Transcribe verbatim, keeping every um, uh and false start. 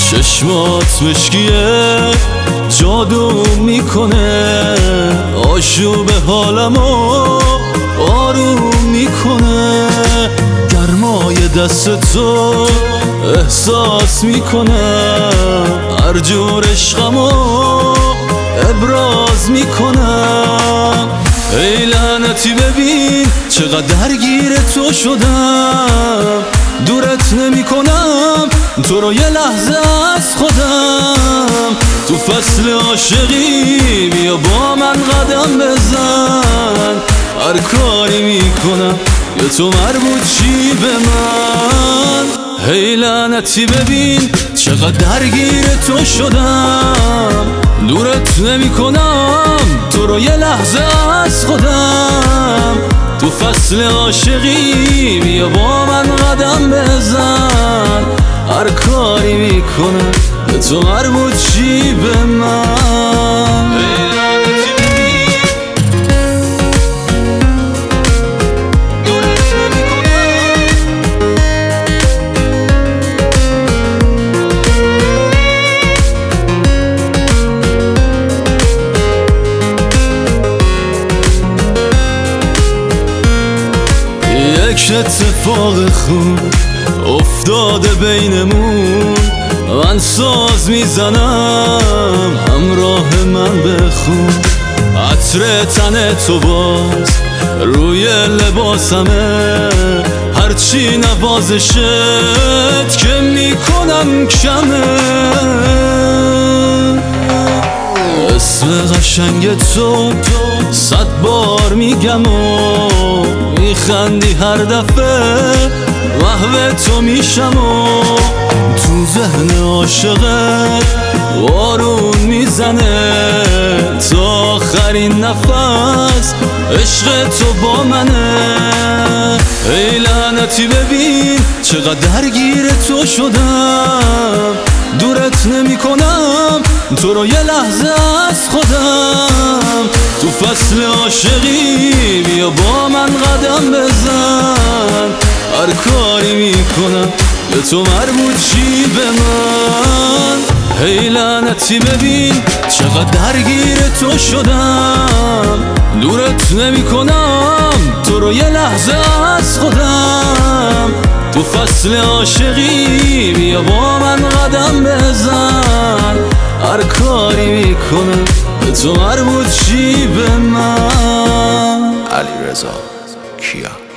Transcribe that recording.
چشمات مشکیه جادو میکنه، آشوب حالمو آروم میکنه، گرمای دست تو احساس میکنه، هر جور عشقمو ابراز میکنم. ای لعنتی ببین چقدر درگیر تو شدم، دورت نمی کنم تو رو یه لحظه از خودم. تو فصل عاشقی بیا با من قدم بزن، هر کاری میکنم یا تو مربوط چی به من. ای لعنتی ببین چقدر درگیر تو شدم، دورت نمی کنم تو رو یه لحظه از خودم. تو فصل عاشقی بیا با من قدم بزن، هر کاری میکنم به تو مربوط چی به من. یک اتفاق خوب افتاده بینمون، من ساز میزنم همراه من بخون. عطر تن تو باز روی لباسمه، هرچی نوازشت که میکنم کمه. اسم قشنگ تو صد بار میگم و میخندی هر دفعه، محو تو میشم و تو ذهن عاشقت بارون میزنه. تا آخرین نفس عشق تو با منه. ای لعنتی ببین چقدر درگیر تو شدم، دورت نمی کنم تو رو یه لحظه از خودم. تو فصل عاشقی بیا با من قدم بزن، هر کاری میکنم به تو مربوط چی به من. ای لعنتی ببین چقدر درگیر تو شدم، دورت نمی کنم تو رو یه لحظه از خودم. تو فصل عاشقی بیا با من قدم بزن، هر کاری میکنم به تو مربوط چی به من. علیرضا کیا.